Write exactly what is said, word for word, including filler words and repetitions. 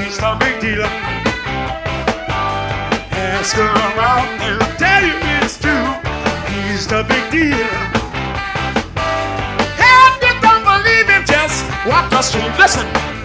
He's the big deal. Ask around, they'll tell you it's true. He's the big deal. And you don't believe him, just walk the street. Listen.